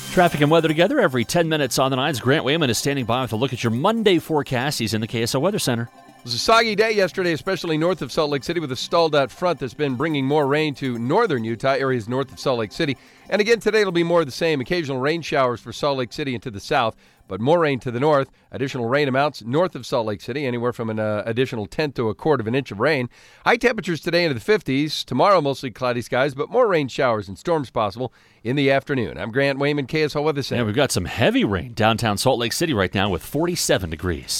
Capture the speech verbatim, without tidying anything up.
Traffic and weather together every ten minutes on the nines. Grant Wayman is standing by with a look at your Monday forecast. He's in the K S L Weather Center. It was a soggy day yesterday, especially north of Salt Lake City, with a stalled-out front that's been bringing more rain to northern Utah, areas north of Salt Lake City. And again, today it'll be more of the same. Occasional rain showers for Salt Lake City and to the south, but more rain to the north. Additional rain amounts north of Salt Lake City, anywhere from an uh, additional tenth to a quarter of an inch of rain. High temperatures today into the fifties. Tomorrow, mostly cloudy skies, but more rain showers and storms possible in the afternoon. I'm Grant Wayman, K S L Weather Center. Yeah, we've got some heavy rain downtown Salt Lake City right now with forty-seven degrees.